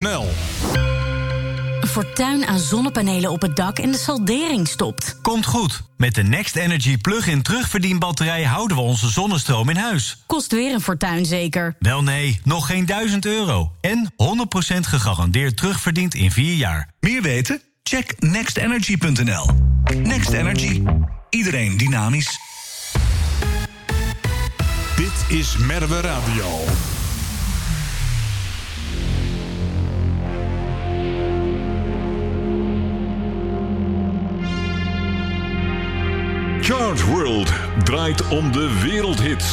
Fortuin aan zonnepanelen op het dak en de saldering stopt. Komt goed. Met de Next Energy plug-in terugverdienbatterij houden we onze zonnestroom in huis. Kost weer een fortuin zeker? Wel nee, nog geen €1000. En 100% gegarandeerd terugverdiend in 4 jaar. Meer weten? Check nextenergy.nl. Next Energy. Iedereen dynamisch. Dit is Merwe Radio. Chart World draait om de wereldhits.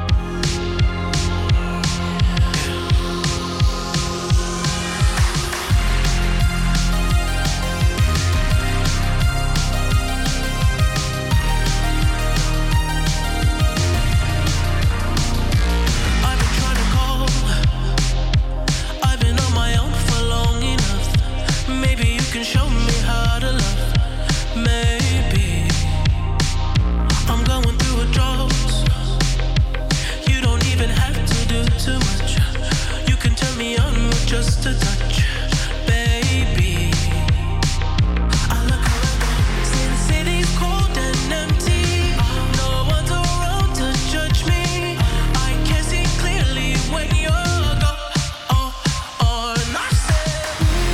Just a touch, baby. I look around, since city's cold and empty. No one's around to judge me. I can see clearly when you're gone. And I said,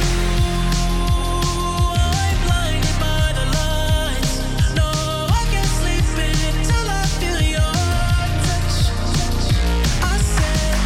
ooh, I'm blinded by the lights. No, I can't sleep until I feel your touch. I said,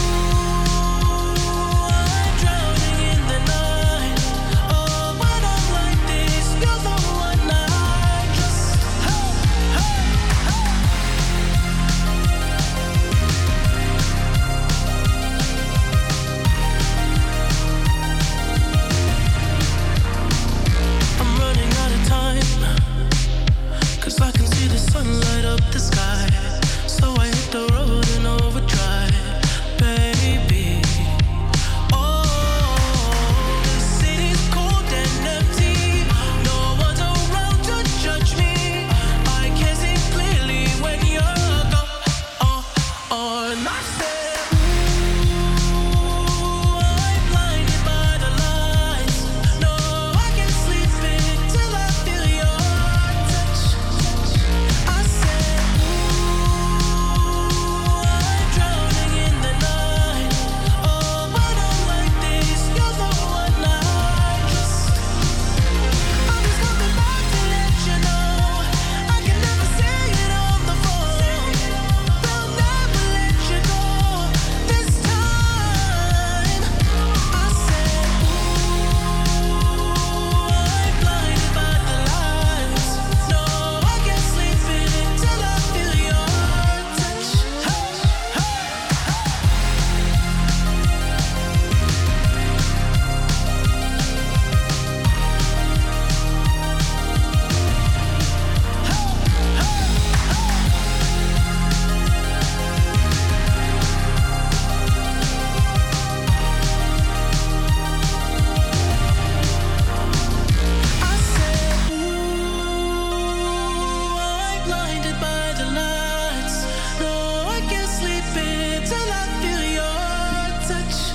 I can see the sun light up the sky, so I hit the road in overdrive, baby. Oh, the city's cold and empty. No one's around to judge me. I can see clearly when you're gone. And I said, ooh, I'm blinded by the lights. No, I can't sleep until I feel your touch. I said, ooh, I'm drowning in the night. Oh, when I'm like this, you're the one I trust. I'm just coming back to let you know I can never say it on the phone. They'll never let you go this time. I said, ooh, I'm blinded by the lights. No, I can't sleep until I feel your touch. I said, ooh, I'm blinded by the lights. No, I can't sleep until I feel your touch.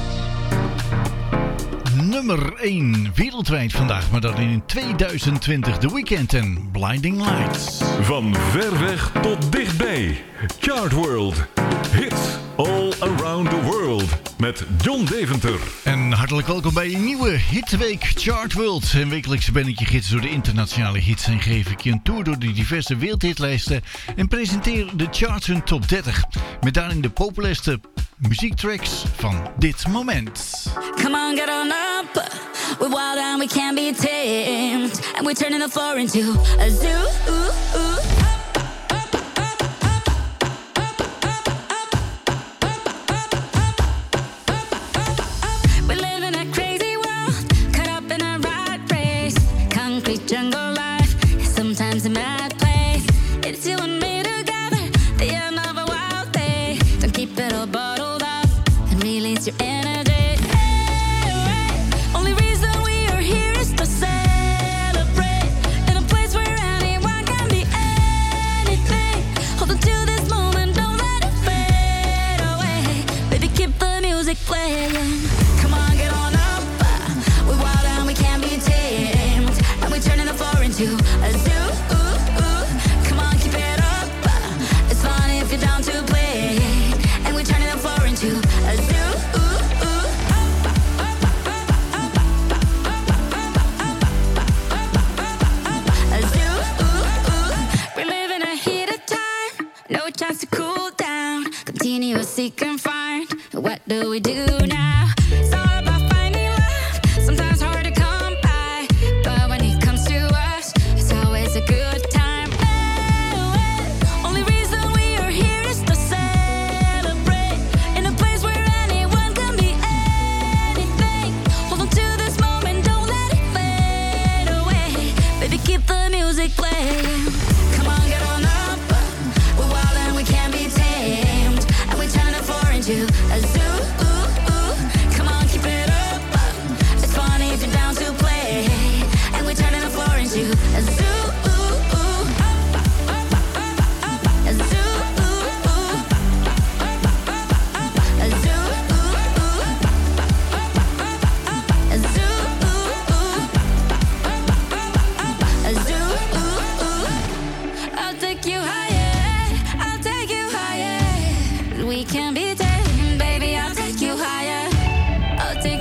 Nummer 1 wereldwijd vandaag, maar dan in 2020. The Weeknd en Blinding Lights. Van ver weg tot dichtbij. Chart World. Hits all around the world. Met John Deventer. En hartelijk welkom bij een nieuwe Hitweek Chart World. Een wekelijkse ben ik je gids door de internationale hits en geef ik je een tour door de diverse wereldhitlijsten en presenteer de charts hun top 30. Met daarin de populairste muziektracks van dit moment. Come on, get on up. We're wild and we can't be tamed. And we're turning the floor into a zoo. Ooh, ooh. We live in a crazy world, caught up in a rat race. Concrete jungle life, sometimes a mad place. It's you and me together, the end of a wild day. Don't keep it all bottled up and release your energy. Only reason we are here is to celebrate in a place where anyone can be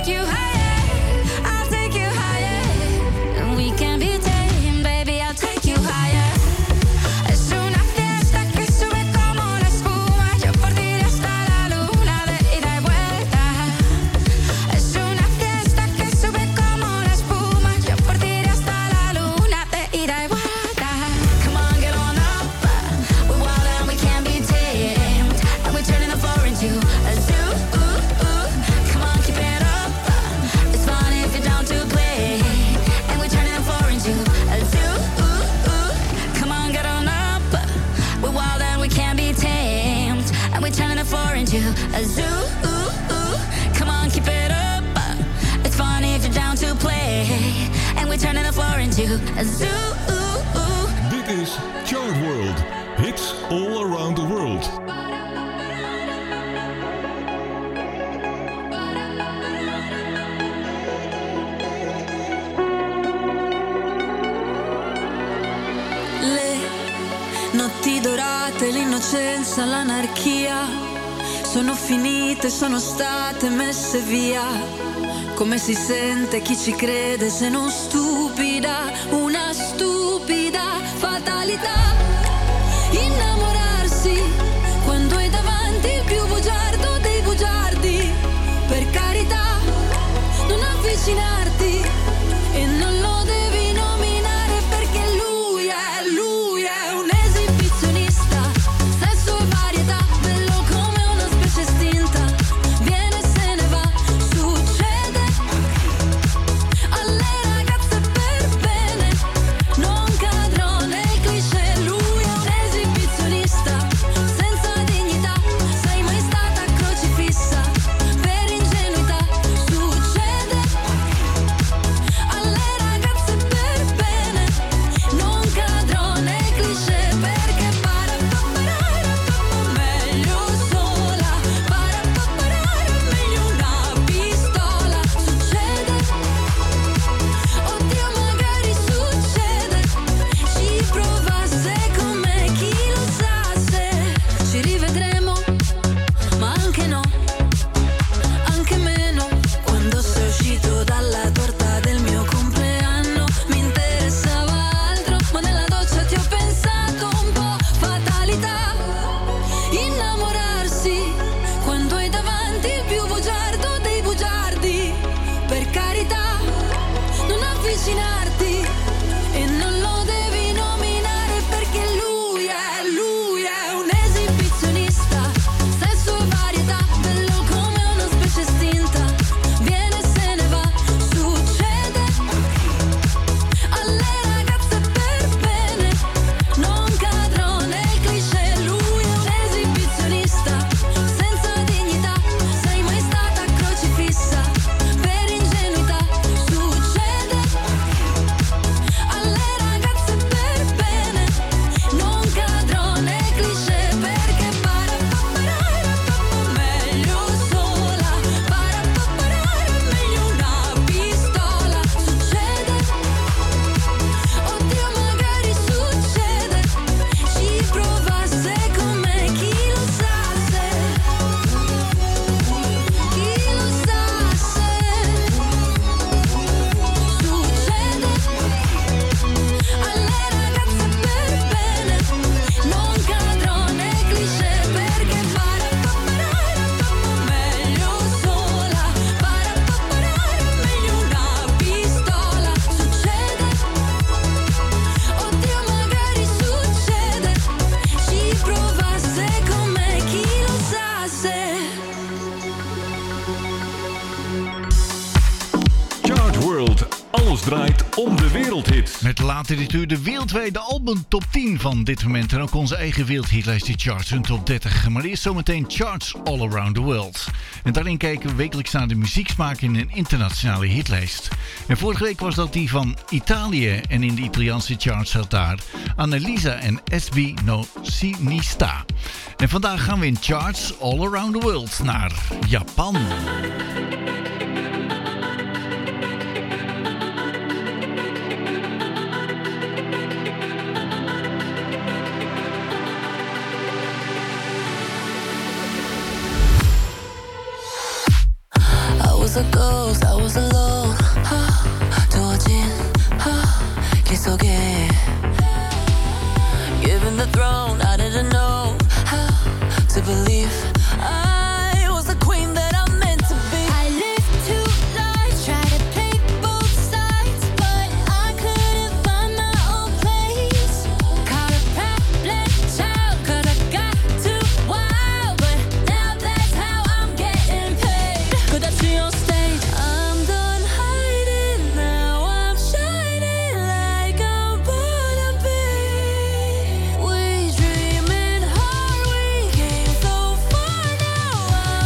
take you higher. I'll take you higher. And we can be tamed, baby, I'll take you higher. Es una fiesta que sube como la espuma. Yo por ti iré hasta la luna de ida y vuelta. Es una fiesta que sube como la espuma. Yo por ti iré hasta la luna de ida y vuelta. Come on, get on up. We're wild and we can't be tamed. And we're turning the floor into a zoo. Come on, keep it up. It's fun if you're down to play. And we're turning the floor into a zoo. Come on, get on up. We're wild and we can't be tamed. And we're turning the floor into a zoo. Come on, keep it up. It's fun if you're down to play. And we're turning the floor into a zoo. Dit is Chart World. Hits all around the world. Le notti dorate, l'innocenza, l'anarchia sono finite, sono state messe via. Come si sente chi ci crede se non stupida, una stupida fatalità. Innamorarsi quando hai davanti il più bugiardo dei bugiardi. Per carità, non avvicinarti e non lo devi nominare perché lui è un esibizionista. Sesso e varietà, bello come una specie estinta. Viene e se ne va, succede alle ragazze per bene. Non cadrò nei cliché, lui è un esibizionista. Senza dignità, sei mai stata crocifissa. Per ingenuità, succede alle ragazze per bene. Non cadrò nei cliché perché meglio sola. Meglio una pistola. Succede, oddio magari succede. Ci provasse con me, chi lo sa se ci rivedremo. Ma anche no, anche meno. Quando sei uscito dalla torta del mio compleanno mi interessava altro, ma nella doccia ti ho pensato un po'. Fatalità, innamorarsi quando hai davanti il più bugiardo dei bugiardi. Per carità, non avvicinarti e non lo devi nominare perché lui è un esibizionista. Sesso e varietà, bello come una specie estinta. Viene e se ne va, succede alle ragazze per bene. Non cadrò nei cliché, lui è un esibizionista. Senza dignità, sei mai stata crocifissa. Per ingenuità, succede alle ragazze per bene. Non cadrò nei cliché perché meglio sola. Meglio una pistola. Succede, oddio magari succede. Ci provasse con me, chi lo sa se. Chi lo sa se. Succede alle ragazze per bene. Non cadrò nei cliché perché meglio sola. Meglio una pistola. Succede, oddio magari succede. Ci provasse con me, chi lo sa se. Chart World. Alles draait om de wereldhits. Met later dit uur de wereldwijde album top 10 van dit moment. En ook onze eigen wereldhitlijst, die charts hun top 30. Maar eerst zometeen charts all around the world. En daarin kijken we wekelijks naar de muzieksmaak in een internationale hitlijst. En vorige week was dat die van Italië. En in de Italiaanse charts zat daar Annalisa en SB No Sinista. En vandaag gaan we in charts all around the world naar Japan. was a ghost, I was alone. 두어진 길 속에 given the throne, I didn't know how to believe I was the queen that I'm meant to be. I lived two lives, tried to play both sides, but I couldn't find my own place. Caught a problem child, could have got too wild, but now that's how I'm getting paid. Could I see on stage? I'm done hiding, now I'm shining like I'm born to be. We dreaming hard, we came so far, now I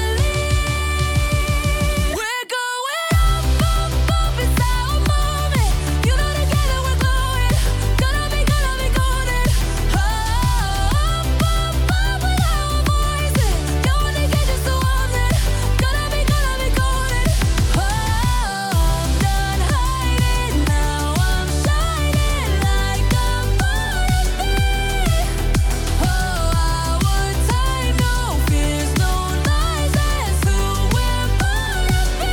believe. We're going up, up, up, it's our moment. You know together we're glowing. Gonna be golden. Up, up, up with our voices. Going to get you so on it. Gonna be golden. Oh, I'm done hiding, now I'm shining like I'm born to be. Oh, our time, no fears, no lies, that's who we're born to be.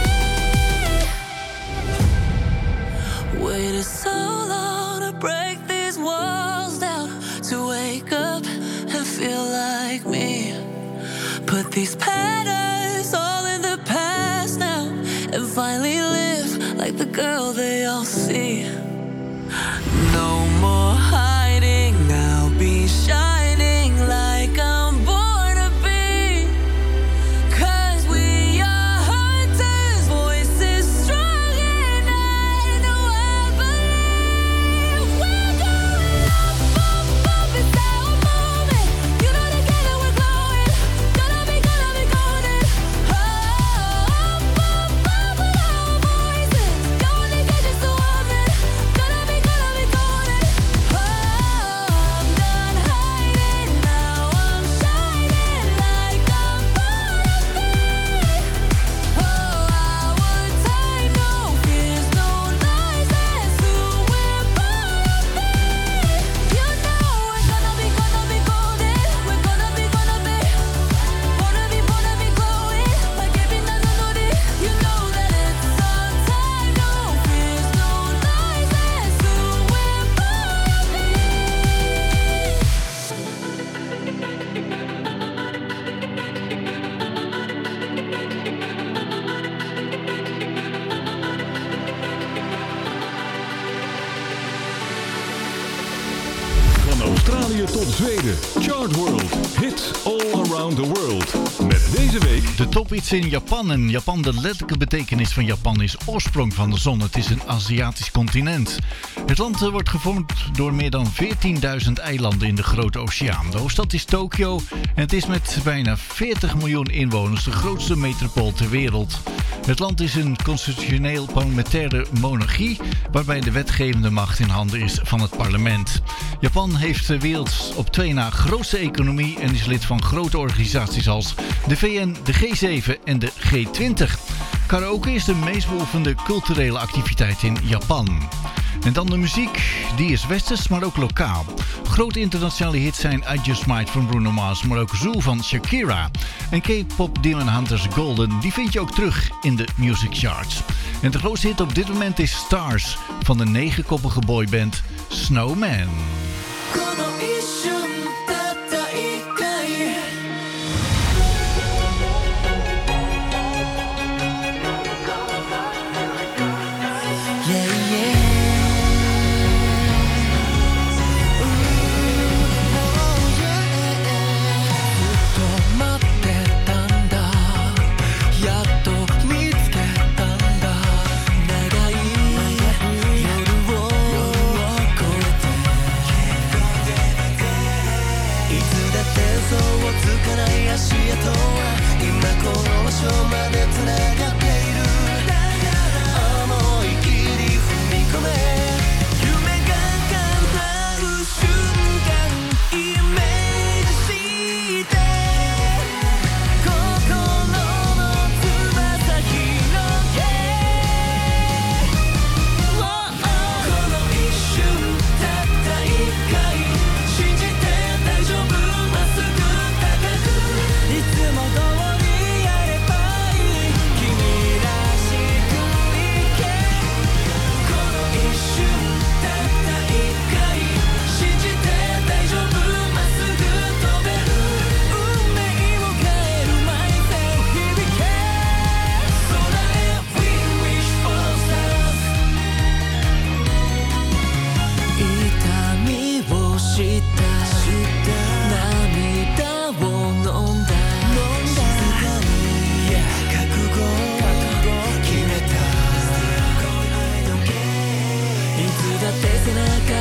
Waited so long to break these walls down, to wake up and feel like me. Put these patterns all in the past now, and finally live like the girl they all see. No more hiding, I'll be shining like I'm born to be. 'Cause we are hunters, voices strong, and I know I believe. We're going up, up, up, it's our moment. You know together we're glowing. Gonna be golden. Oh, up, up, up with our voices. Going to get you so on it. Gonna be golden. Oh, I'm done hiding, now I'm shining like I'm born to be. Oh, our time, no fears, no lies, that's who we're born to be. You know we're gonna be golden. We're gonna be glowing like every night on it. You know that it's our time, no fears, no lies, that's who we're born to be. Van Australië tot Zweden. Chart World. Hits all around the world. Met deze week De top iets in Japan. En Japan, de letterlijke betekenis van Japan is oorsprong van de zon. Het is een Aziatisch continent. Het land wordt gevormd door meer dan 14.000 eilanden in de grote oceaan. De hoofdstad is Tokio en het is met bijna 40 miljoen inwoners de grootste metropool ter wereld. Het land is een constitutioneel parlementaire monarchie, waarbij de wetgevende macht in handen is van het parlement. Japan heeft de werelds op 2 na grootste economie en is lid van grote organisaties als de VN, de G7 en de G20. Karaoke is de meest beoefende culturele activiteit in Japan. En dan de muziek, die is westers, maar ook lokaal. Grote internationale hits zijn I Just Might van Bruno Mars, maar ook Zoo van Shakira. En K-pop Demon Hunters Golden, die vind je ook terug in de music charts. En de grootste hit op dit moment is Stars van de 9-koppige boyband Snowman. この一瞬たった一回 Yeah, yeah. Oh, yeah. ずっと待ってたんだやっと見つけたんだ長い夜を越えて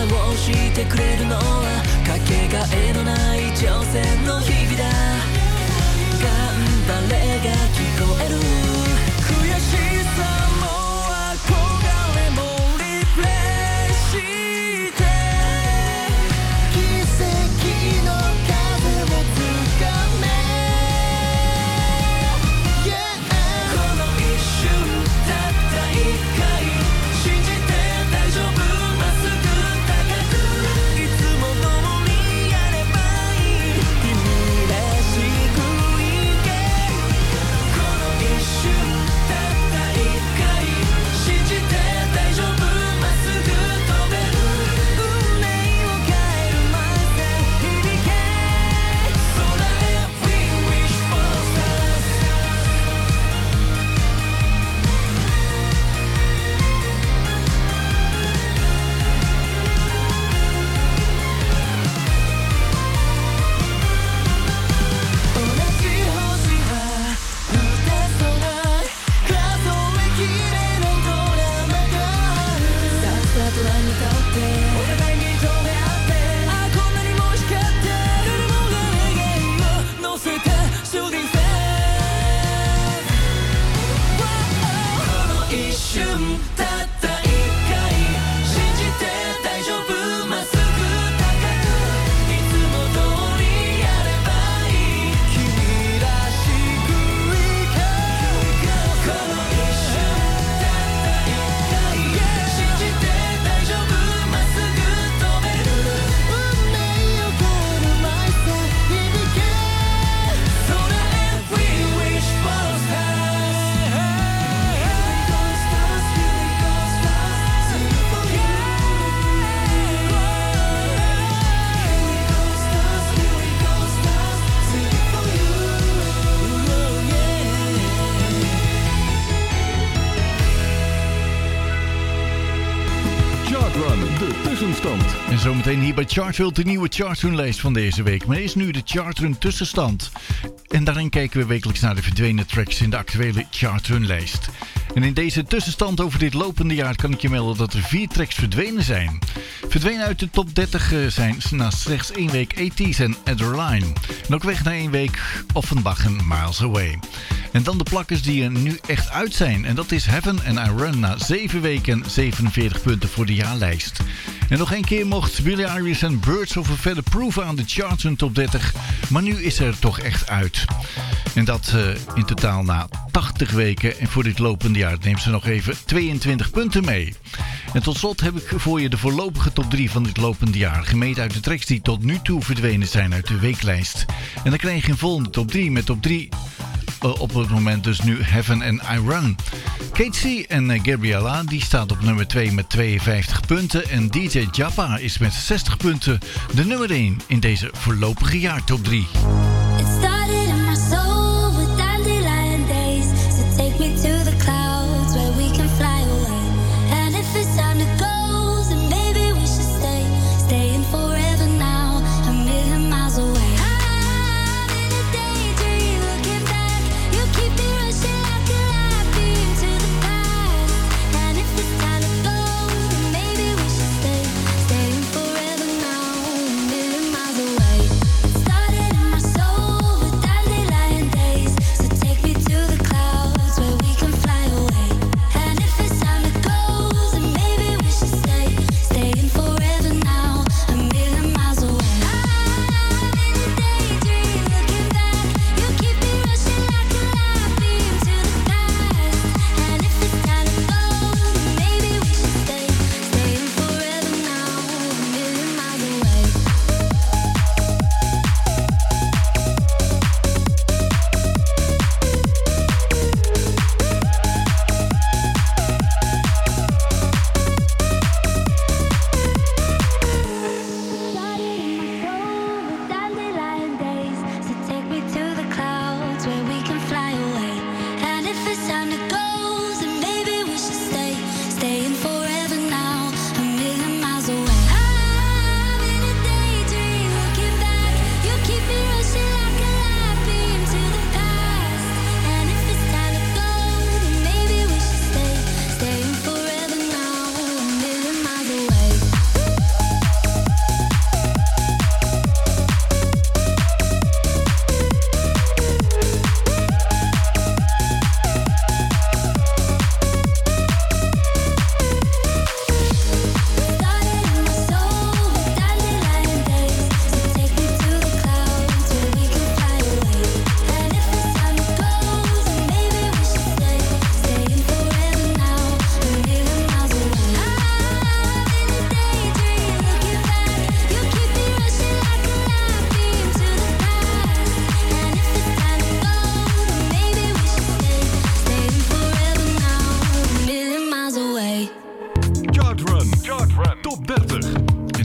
をしてくれるのはかけがえのない挑戦の日々だ。頑張れが聞こえる。悔しさも憧れもリプレイして奇跡の風をつかめ、この一瞬たった一回信じて大丈夫、まっすぐ高くいつも通りやればいい、君らしくいけ、この一瞬たった一回信じて大丈夫、まっすぐ飛べる、運命を変えるmindset響け、空へ We wish for stars。同じ星は二つない数えきれないドラマがある。さっさと何かってお互いに止め合って、あこんなにも光ってるのが願いを乗せたシューティングフェイス。この一瞬たった一回信じて大丈夫、まっすぐ高くいつも通りやればいい、君らしくいけ、この一瞬たった一回信じて大丈夫、まっすぐ飛べる、運命を変えるmindset響け、空へ We wish for stars。 Chartrun, de tussenstand. En zometeen hier bij Chartworld de nieuwe Chartrun-lijst van deze week. Maar is nu de Chartrun tussenstand. En daarin kijken we wekelijks naar de verdwenen tracks in de actuele Chartrun-lijst. En in deze tussenstand over dit lopende jaar kan ik je melden dat er 4 tracks verdwenen zijn. Verdwenen uit de top 30 zijn na slechts 1 week AT's en Adderline. En ook weg na 1 week Offenbach en Miles Away. En dan de plakkers die er nu echt uit zijn. En dat is Heaven and I Run na 7 weken en 47 punten voor de jaarlijst. En nog 1 keer mocht Billie Eilish en Birds of a Feather proeven aan de charts in top 30. Maar nu is er toch echt uit. En dat in totaal na 80 weken. En voor dit lopende jaar neemt ze nog even 22 punten mee. En tot slot heb ik voor je de voorlopige top 3 van dit lopende jaar. Gemeten uit de tracks die tot nu toe verdwenen zijn uit de weeklijst. En dan krijg je een volgende top 3 met top 3... op het moment dus nu Heaven and I Run. Kate C en Gabriella die staat op nummer 2 met 52 punten. En DJ Jabba is met 60 punten de nummer 1 in deze voorlopige jaar top 3. It started in my soul with dandelion days. So take me to the clouds where we can fly away. And if it's time to go, then maybe we should stay. Staying forever now, a million miles away. I'm in a daydream looking back. You keep me rushing like a light beam to the past. And if it's time to go, then maybe we should stay. Staying forever now, a million miles away. It started in my soul.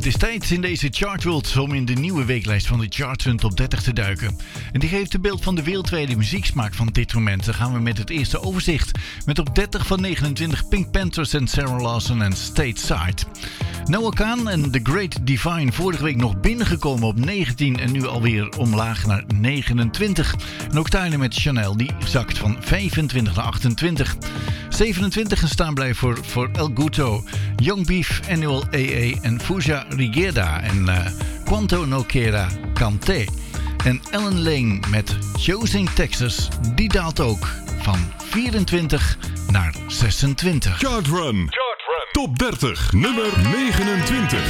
is tijd in deze Chartworld om in de nieuwe weeklijst van de Charts Top 30 te duiken. En die geeft een beeld van de wereldwijde muzieksmaak van dit moment. Dan gaan we met het eerste overzicht. Met op 30 van 29 Pink Panthers en Sarah Lawson en Stateside. Noah Kahan en The Great Divine vorige week nog binnengekomen op 19 en nu alweer omlaag naar 29. En ook Tyler met Chanel, die zakt van 25 naar 28. 27 een staanblijf voor El Guto, Young Beef, Annual AA en Fuja Rigeda en Quanto No Quera Cante. En Ellen Lane met Choosing Texas, die daalt ook van 24 naar 26. Chartrun. Top 30, nummer 29.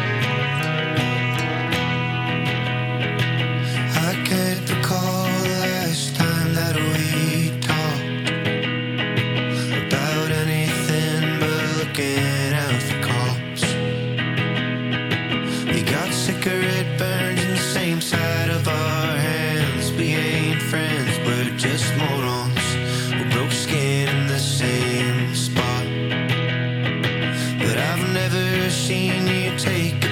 I can't recall the last time that we talked about anything but looking out for cops. We got cigarette burns in the same side of our hands. We ain't friends, we're just morons. We broke skin in the same spot. But I've never seen you take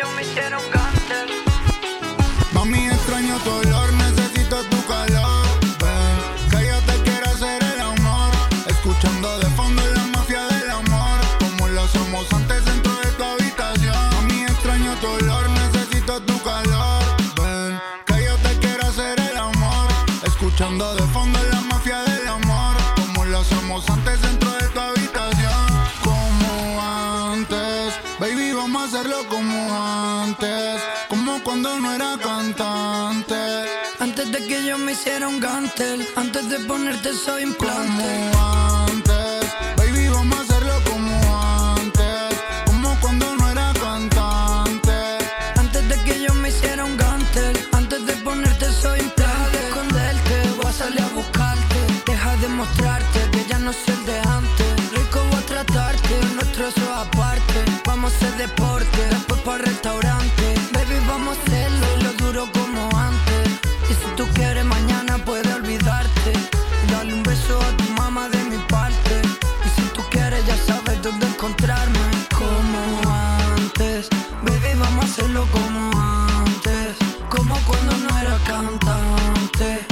yo me hiciera un cáncer. Mami, extraño tu olor, necesito tu calor. Ven, que yo te quiero hacer el amor. Escuchando de fondo la mafia del amor, como lo hacemos antes dentro de tu habitación. Mami, extraño tu olor, necesito tu calor. Ven, que yo te quiero hacer el amor. Escuchando de fondo la mafia del amor, como lo hacemos antes dentro de tu habitación. Como antes, baby, vamos a hacerlo como antes. Como cuando no era cantante. Antes de que yo me hiciera un gantel, antes de ponerte soy implante. Como antes, baby, vamos a hacerlo como antes. Como cuando no era cantante. Antes de que yo me hiciera un gantel, antes de ponerte soy implante. Deja de esconderte, voy a salir a buscarte. Deja de mostrarte que ya no soy el de antes. Rico voy a tratarte, nuestro eso aparte. Vamos a hacer deporte, después para restaurante. Baby, vamos a hacerlo y lo duro como antes. Y si tú quieres mañana puedes olvidarte. Dale un beso a tu mamá de mi parte. Y si tú quieres ya sabes dónde encontrarme. Como antes, baby, vamos a hacerlo como antes. Como cuando no era cantante.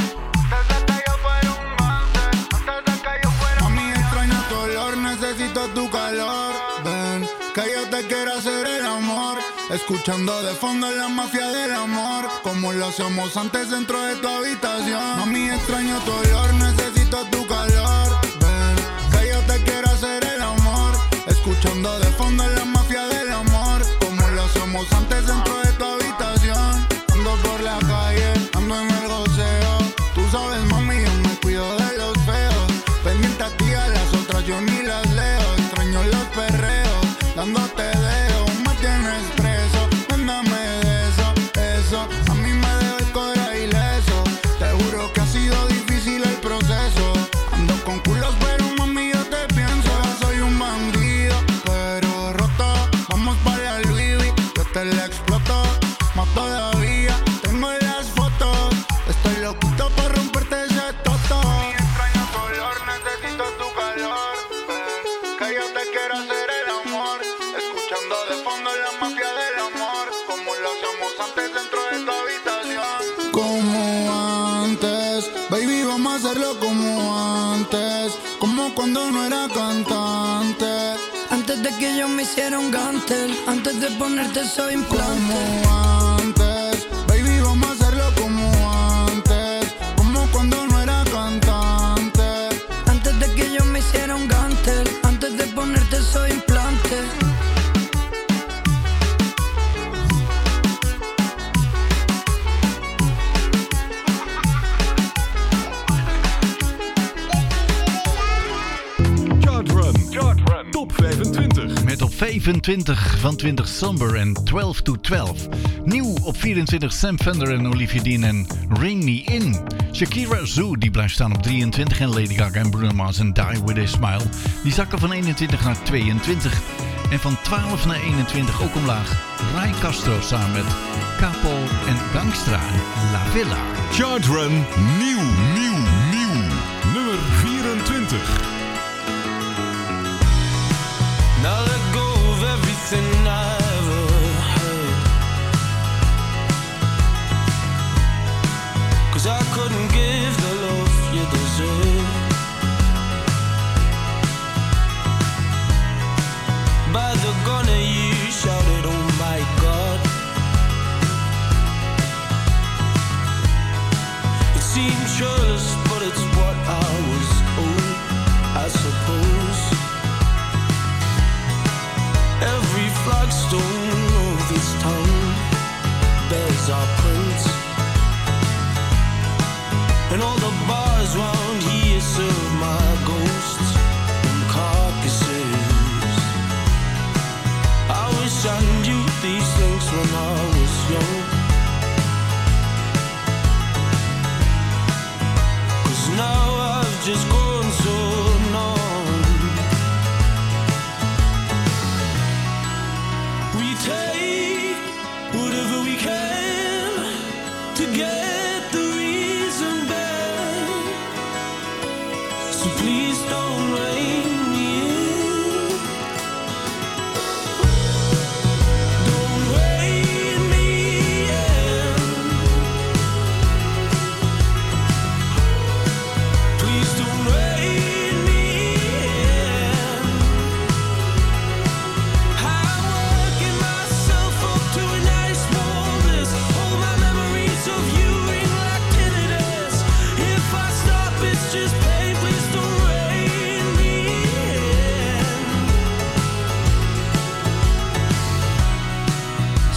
Mami, extraño tu olor, necesito tu calor. Ven, que yo te quiero hacer el amor. Escuchando de fondo la mafia del amor, como lo hacemos antes dentro de tu habitación. Mami, extraño tu olor, necesito tu calor. Ven, que yo te quiero hacer el amor. Escuchando de fondo la mafia del amor, como lo hacemos antes dentro de tu habitación. Ando por la calle, ando en el goceo. Tú sabes, mami, yo me cuido de los feos. Pendiente a ti, a las otras yo ni las leo. Extraño los perreos, dándote dedo. Me tienes preso, mándame de eso. A mí me dejó el cora ileso. Te juro que ha sido difícil el proceso. Ando con culos, pero mami, yo te pienso. Soy un bandido, pero roto. Vamos para la Louis V, yo te la exploto. Más todavía, tengo las fotos. Estoy loquito por romperte ese toto. Mami, extraño tu olor, necesito tu calor. Ven, que yo te quiero hacer el amor. Escuchando de fondo la mafia del amor, como lo hacemos antes dentro de tu habitación. Como antes, baby, vamos a hacerlo como antes. Como cuando no era cantante. Antes de que yo me hiciera un gantel, antes de ponerte soy implante. Como antes, baby, vamos a hacerlo como antes. Como cuando no era cantante. Antes de que yo me hiciera un gantel, antes de ponerte soy implante. Chart Run, top 25. Met op 25 van 20 Somber en 12 to 12. Nieuw op 24 Sam Fender en Olivia Dean en Ring Me In. Shakira Zoo die blijft staan op 23 en Lady Gaga en Bruno Mars en Die With A Smile. Die zakken van 21 naar 22. En van 12 naar 21 ook omlaag. Rai Castro samen met Capo en Gangstra en La Villa. Chart Run, nieuw. Nummer 24. Now let go of everything I ever heard, 'cause I couldn't give the love you deserve. By the gun you shouted, oh my God. It seems churlish, but it's what I was owed.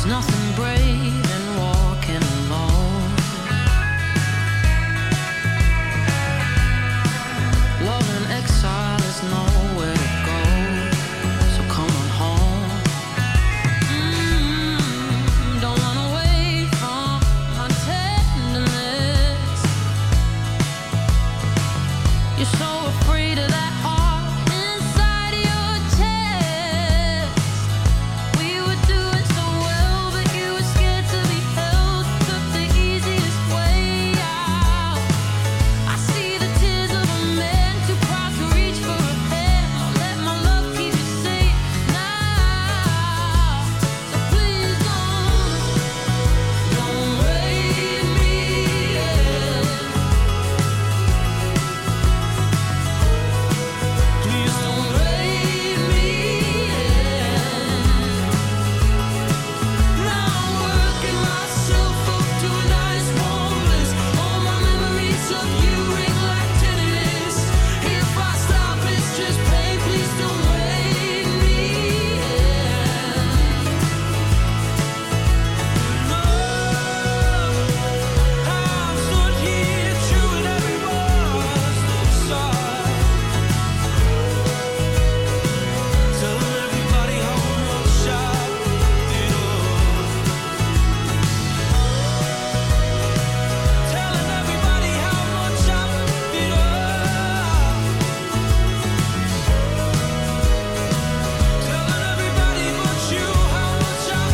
There's nothing brave in walking alone. Love in exile is nowhere to go, so come on home. Don't run away from my tenderness. You're so afraid of that heart inside your chest. We were doing so well, but you were scared to be held. Took the easiest way out. I see the tears of a man too proud to reach for a hand. I'll let my love keep you safe now. So please don't raise me again. Please don't raise me again. Now I'm working myself up to a nice warm bliss. All my memories of you ring like tinnitus. If I stop, it's just pain. Please don't raise me again. I've stood here chewing every word inside, telling everybody how much I did telling everybody how much I did telling everybody but you how much I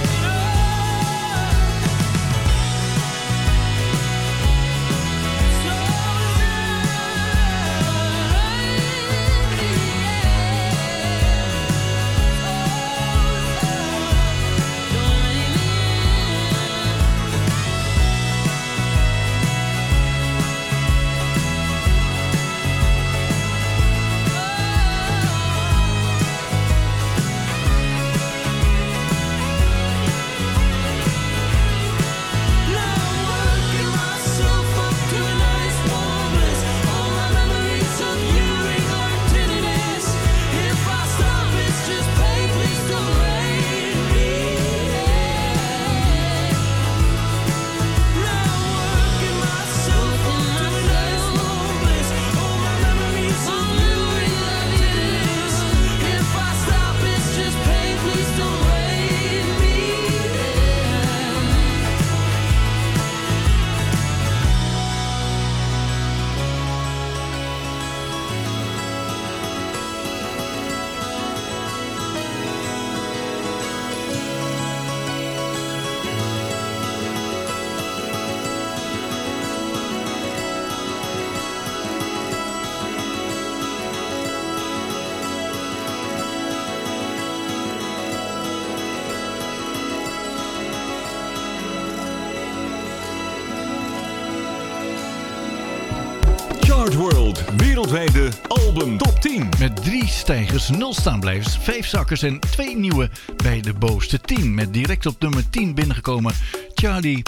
Chartworld, wereldwijde album top 10. Met 3 stijgers, 0 staanblijvers, 5 zakkers en 2 nieuwe bij de bovenste 10. Met direct op nummer 10 binnengekomen Charlie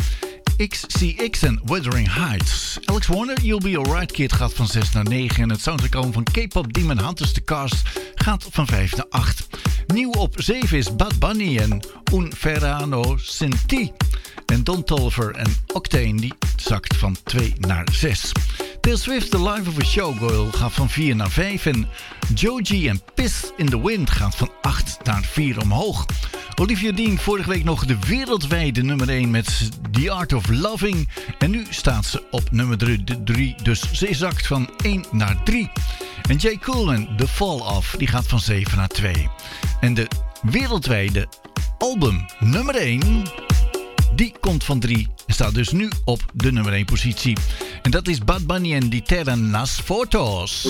XCX en Wuthering Heights. Alex Warner, You'll Be Alright Kid gaat van 6 naar 9. En het soundtrack album van K-pop Demon Hunters The Cast gaat van 5 naar 8. Nieuw op 7 is Bad Bunny en Un Verano Senti. En Don Toliver en Octane die zakt van 2 naar 6. Taylor Swift, The Life of a Showgirl gaat van 4 naar 5. En Joji en Piss in the Wind gaat van 8 naar 4 omhoog. Olivia Dean vorige week nog de wereldwijde nummer 1 met The Art of Loving. En nu staat ze op nummer 3, dus ze zakt van 1 naar 3. En J. Cole en The Fall Off die gaat van 7 naar 2. En de wereldwijde album nummer 1... die komt van 3 en staat dus nu op de nummer 1 positie. En dat is Bad Bunny en Die Terran Nas Fotos.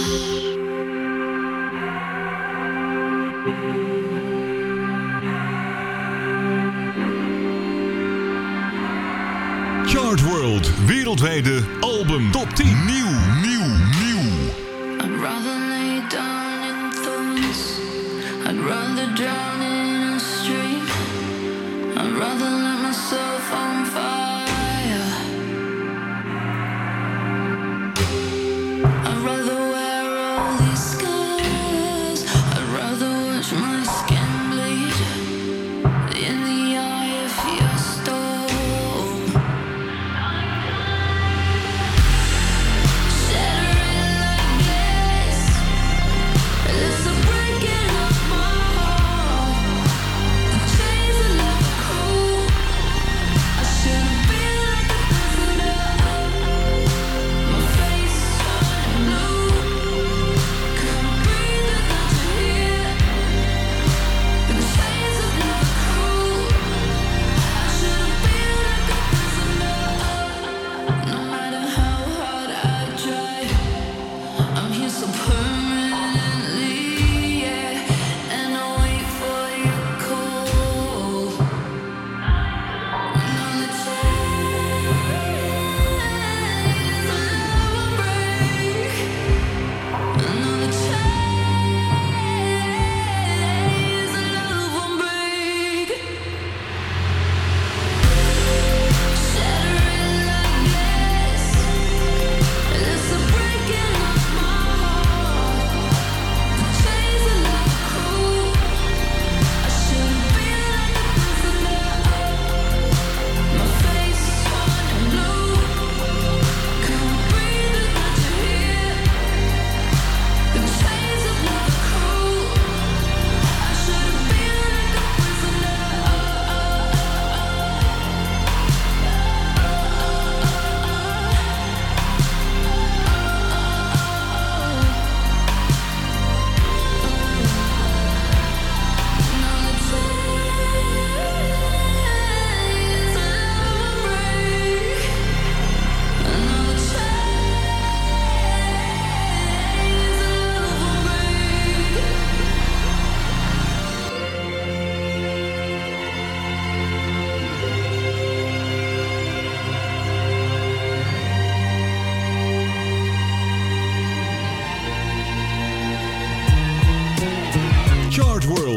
Chartworld, wereldwijde album top 10. Nieuw. I'd rather lay down in thorns. I'd rather drown in a stream. I'd rather let myself on fire. I'd rather wear all these scars. I'd rather watch my skin bleed in the eye of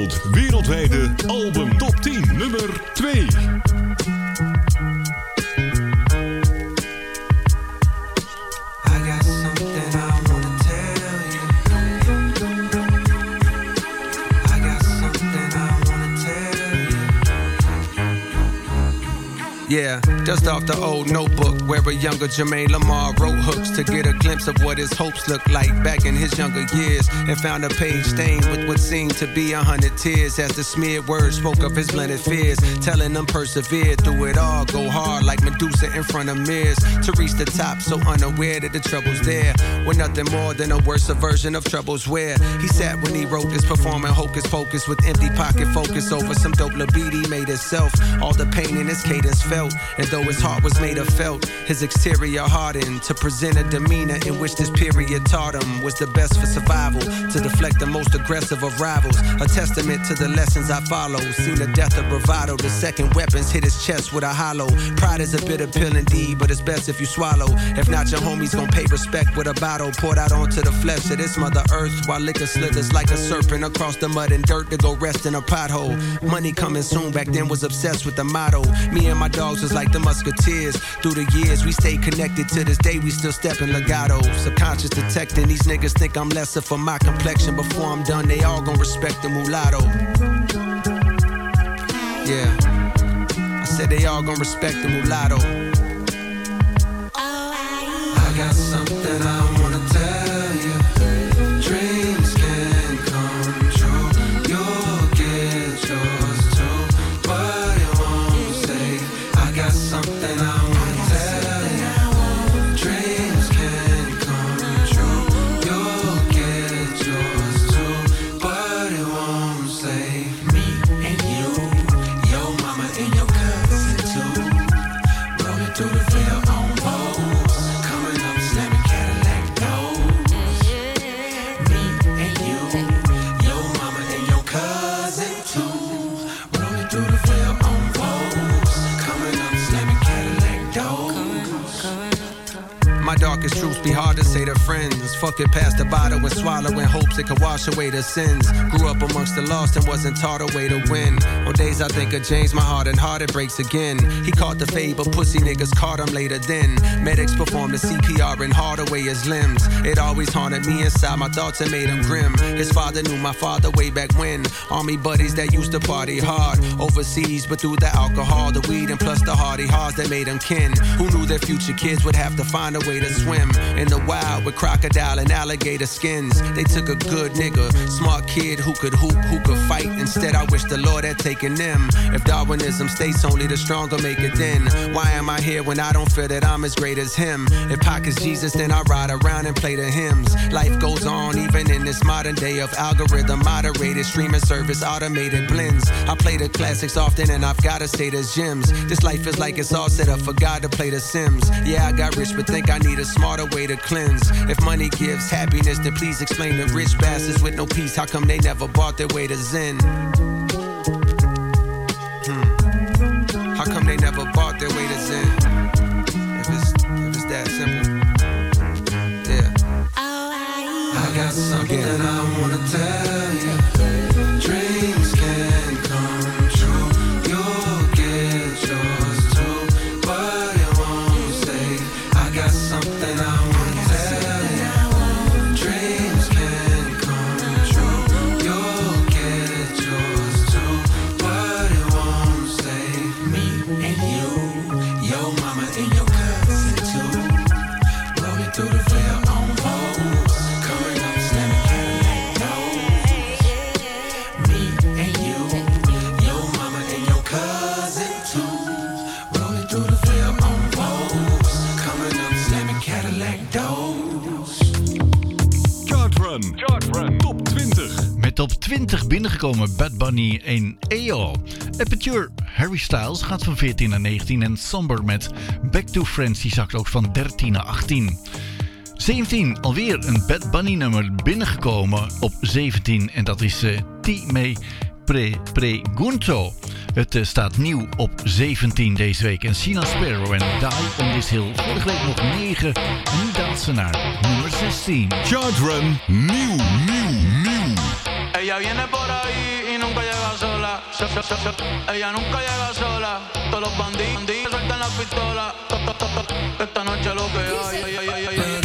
World wereldwijde album top 10 nummer 2. Yeah, dust off the old notebook where a younger Jermaine Lamar wrote hooks to get a glimpse of what his hopes looked like back in his younger years, and found a page stained with what seemed to be 100 tears as the smeared words spoke of his blended fears, telling them persevere through it all, go hard like Medusa in front of mirrors to reach the top, so unaware that the trouble's there were nothing more than a worse version of troubles where he sat when he wrote this, performing hocus pocus with empty pocket focus over some dope libido made itself, all the pain in his cadence felt, and though his heart was made of felt, his exterior hardened to present a demeanor in which this period taught him was the best for survival, to deflect the most aggressive of rivals, a testament to the lessons I follow, seen the death of bravado, the second weapons hit his chest with a hollow, pride is a bitter pill indeed, but it's best if you swallow, if not your homies gon' pay respect with a bottle, poured out onto the flesh of this mother earth, while liquor slithers like a serpent across the mud and dirt to go rest in a pothole, money coming soon, back then was obsessed with the motto, me and my dogs was like the musketeers. Through the years, we stayed connected. To this day, we still step in legato. Subconscious detecting. These niggas think I'm lesser for my complexion. Before I'm done, they all gon' respect the mulatto. Yeah. I said they all gon' respect the mulatto. I got something I wanna tell you. Dreams can come true. You'll get yours too. But it won't stay. I got something I wanna tell you. Dreams can come true. You'll get yours too. But it won't save me and you, your mama and your cousin too. Rolling through the field on Vogues, coming up slamming Cadillac doors. Me and you, your mama and your cousin too. Rolling through the field on Vogues, coming up slamming Cadillac doors. My darkest truths be hard to say to friends. Fuck it past the bottle and swallow in hopes it could wash away the sins. Grew up amongst the lost and wasn't taught a way to win. On days I think of James, my heart and heart it breaks again. He caught the fade, but pussy niggas caught him later then. Medics performed the CPR and hauled away his limbs. It always haunted me inside, my thoughts and made him grim. His father knew my father way back when. Army buddies that used to party hard overseas, but through the alcohol, the weed, and plus the hardy hearts that made them kin. Who knew their future kids would have to find a way to swim in the wild with crocodile and alligator skins. They took a good nigga, smart kid who could hoop, who could fight. Instead, I wish the Lord had taken them. If Darwinism states only the stronger make it, then why am I here when I don't feel that I'm as great as him? If Pac is Jesus, then I ride around and play the hymns. Life goes on even in this modern day of algorithm moderated streaming service, automated blends. I play the classics often and I've gotta say there's gems. This life is like it's all set up for God to play the Sims. Yeah, I got rich but think I need a smarter way to cleanse. If money gives happiness, then please explain to rich bastards with no peace how come they never bought their way to Zen. How come they never bought their way to Zen? If it's that simple. Yeah. I got something I wanna tell you. Dreams can come true. You'll get yours too, but it won't stay. I got something I wanna tell you. Dreams can come true. You'll get yours too, but it won't save me and you, your mama and your cousin too. Rolling through the veil on Vogues, coming up slamming Cadillac doors. Me and you, your mama and your cousin too. Rolling through the veil on Vogues, coming up slamming Cadillac doors. Chart Run, top 20. Met op 20 binnengekomen Bad Bunny en EO. Aperture Harry Styles gaat van 14 naar 19 en Somber met Back to Friends die zakt ook van 13 naar 18. 17, alweer een Bad Bunny nummer binnengekomen op 17 en dat is Time Pregunto. Het staat nieuw op 17 deze week en Sina Sparrow en Die on This Hill. Vorige week nog 9 en nu daalt ze naar nummer 16. Chart Run, nieuw. Ella viene por ahí y nunca Ella nunca llega sola. Todos los bandidos sueltan las pistolas. Esta noche lo que hay.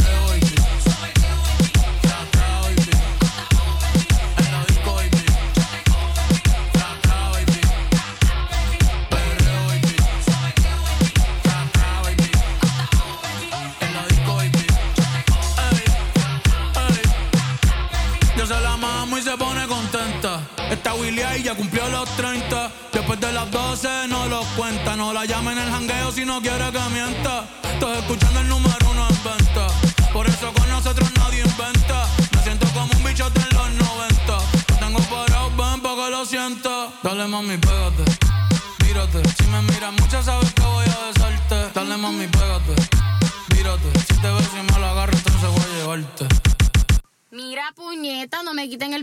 Y se pone contenta. Esta Willy ahí ya cumplió los 30. Después de las 12 no los cuenta. No la llama en el jangueo si no quiere que mienta. Estoy escuchando el número 1 en venta. Por eso con nosotros nadie inventa. Me siento como un bichote en los 90. Lo tengo parado, ven pa' que lo sienta. Dale mami, pégate, mírate. Si me miras mucho sabes que voy a besarte. Dale mami, pégate, mírate. Si te ves y me la agarro entonces voy a llevarte. Mira, puñeta, no me quiten el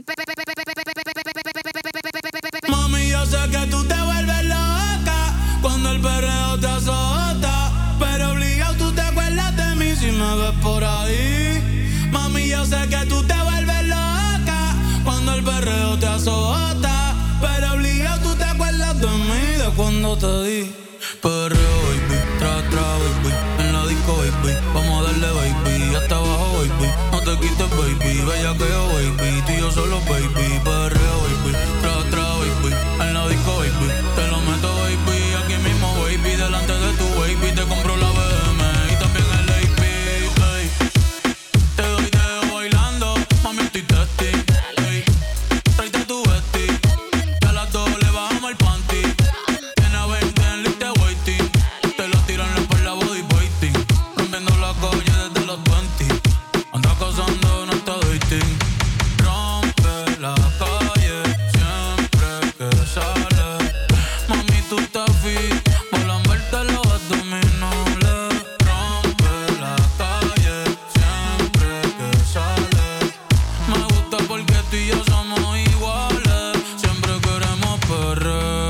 Mami, yo sé que tú te vuelves loca cuando el perreo te azota, pero obligado tú te acuerdas de mí si me ves por ahí. Mami, yo sé que tú te vuelves loca cuando el perreo te azota, pero obligado tú te acuerdas de mí de cuando te di. Perreo, baby, tra, baby, en la disco, baby, vamos a darle, baby, hasta abajo, baby, no te quites, baby, bellaqueo, baby, tú y yo solo, baby, perreo, baby, tra, baby, en la disco, baby, te lo meto, baby, aquí mismo, baby, delante de tu baby, te compro la BM y también el AP, ey, te doy dedo bailando, mami, estoy testy, ey, tráete tu vesti, a las 2 le bajamos el panty. Te lo tiran por la body waiting. Rompiendo la calle desde los 20. Anda cazando, no está dating. Rompe la calle siempre que sale. Mami, tú estás fit, volan verte los abdominales. Rompe la calle siempre que sale. Me gusta porque tú y yo somos iguales. Siempre queremos perreo.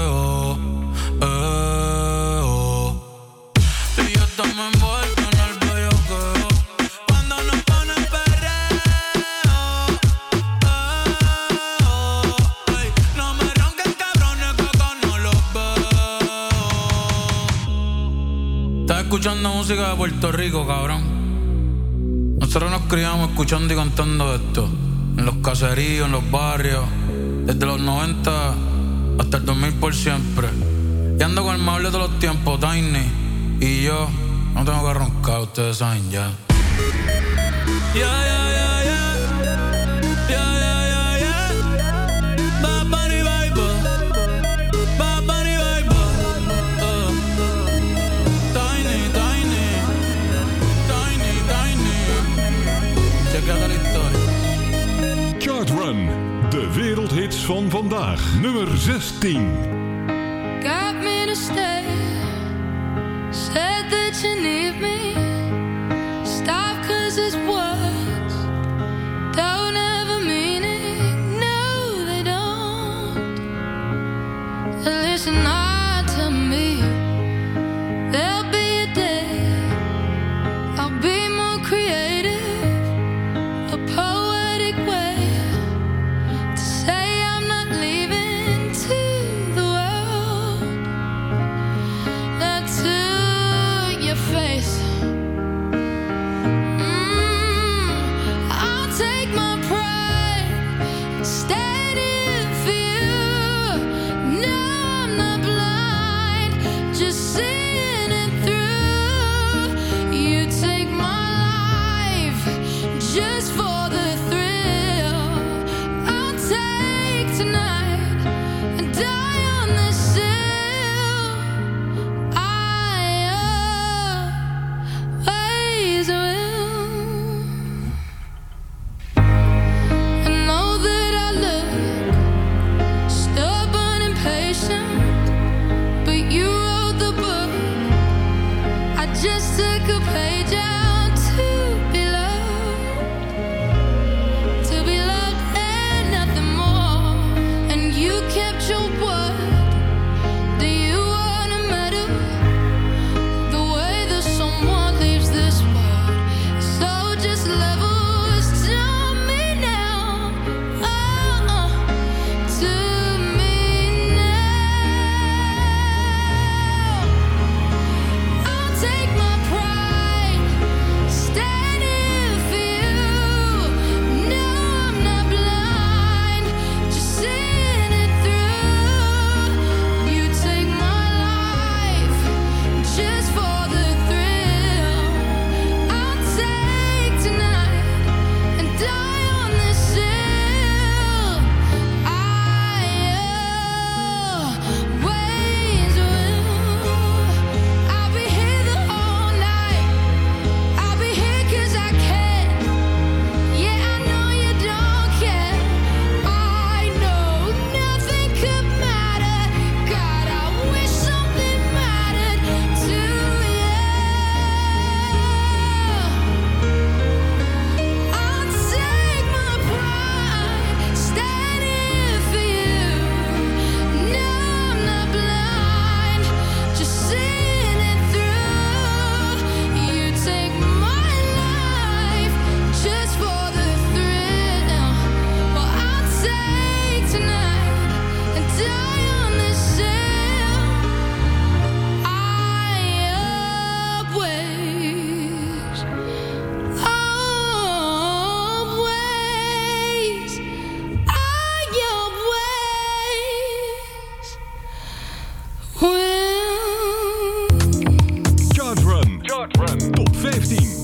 Estamos envueltos en el bellaqueo cuando nos ponen perreo. Ey, no me ronquen cabrones que acá no los veo. Estás escuchando música de Puerto Rico, cabrón. Nosotros nos criamos escuchando y cantando esto en los caseríos, en los barrios, desde los 90 hasta el 2000 por siempre. Y ando con el mejor de todos los tiempos, Tiny. Y yo no tengo que roncar, ustedes saben ya. Bad Bunny vibe. Bad Bunny vibe. Tiny. Chequeate la historia. Chart Run, de wereldhits van vandaag. Nummer 16. Got me to stay. Said that you need me. Stop 'cause it's words don't have a meaning. No, they don't. Listen hard to me. There'll be a day I'll be more creative, a poetic way to say I'm not leaving to the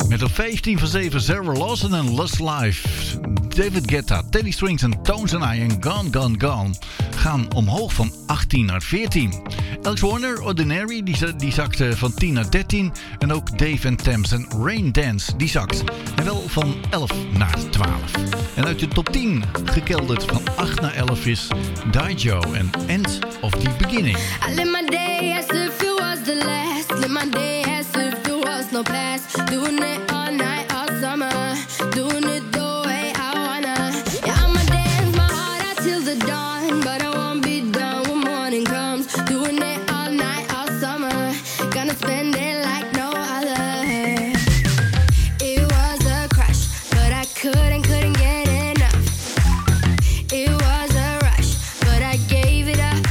Met op 15 van 7 Sarah Lawson en Lust Life. David Guetta, Teddy Strings en Tones and I en Gone Gone Gone gaan omhoog van 18 naar 14. Alex Warner, Ordinary, die zakte van 10 naar 13. En ook Dave and Thames en Rain Dance, die zakt. En wel van 11 naar 12. En uit de top 10 gekelderd van 8 naar 11 is Daijo en End of the Beginning. I live my day as if it was the last. Live my day as if there was no past. Doing it all night, all summer. Doing it the way I wanna. Yeah, I'ma dance my heart out till the dawn. But I won't be done when morning comes. Doing it all night, all summer. Gonna spend it like no other. It was a crush, but I couldn't get enough. It was a rush, but I gave it up.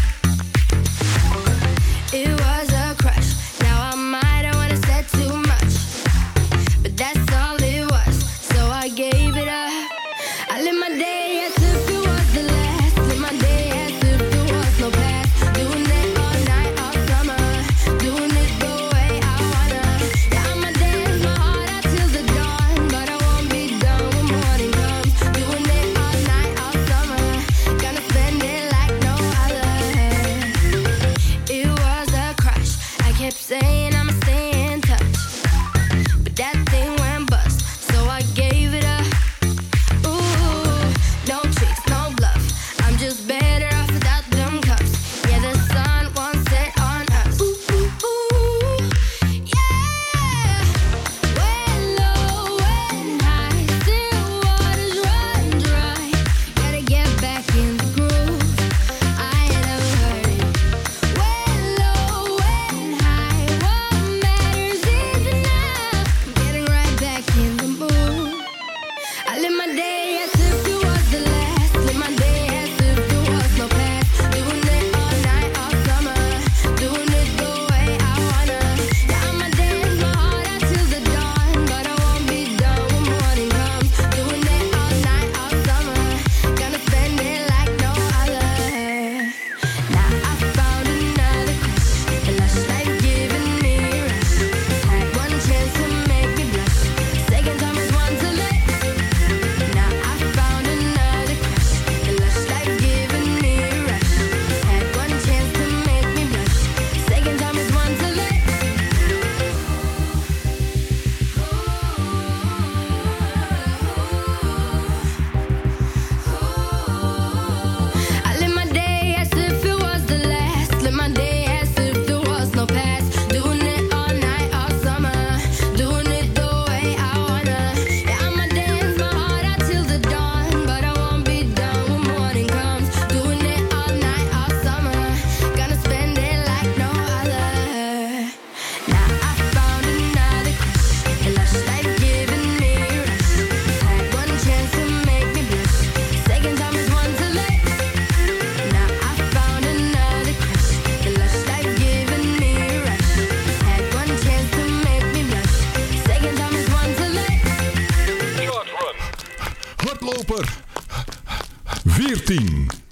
It was a crush. Now I might have wanna said too much, but that's all it was. So I gave it up. I live my day as if it was the last. Live my day as if there was no past. Doing it all night, all summer. Doing it the way I wanna. Yeah, I'ma dance my heart out till the dawn, but I won't be done when morning comes. Doing it all night, all summer. Gonna spend it like no other. It was a crush. I kept saying I'ma stay in touch, but that thing went bust, so I gave it up. Ooh, no tricks, no bluff. I'm just better off without them cuffs. Yeah, the sun won't set on us. Ooh, ooh, ooh, yeah. When low, when high, still waters run dry. Gotta get back in the groove. I ain't never heard it. When low, when high, what matters is enough. Getting right back in the mood. I live my day as if it was the last. Live my day as if there was no past. Doing it all night, all summer. Doing it the way I wanna. Yeah, I'ma dance my heart out till the dawn, but I won't be done when morning comes. Doing it all night, all summer. Gonna spend it like no other. Now I found another crush. A lush life giving me a rush. Had one chance to make me blush. Second time is one to let. Now I found another crush. A lush life giving me a rush. Had one chance to make me blush. Second time is one to let. I live my day as if it was the last. Live my day as if there was no past. Doing it all night, all summer. Doing it the way I wanna. Yeah, I'ma dance my heart out till the dawn, but I won't be done when morning comes. Doing it all night, all summer. Gonna spend it like no other. Now I found another crush. A lush life giving me a rush. Had one chance to make me blush. Second time is one to let. Now I found another crush. A lush life giving me a rush. Had one chance to make me blush. Second time is one to let. Hardloper 14.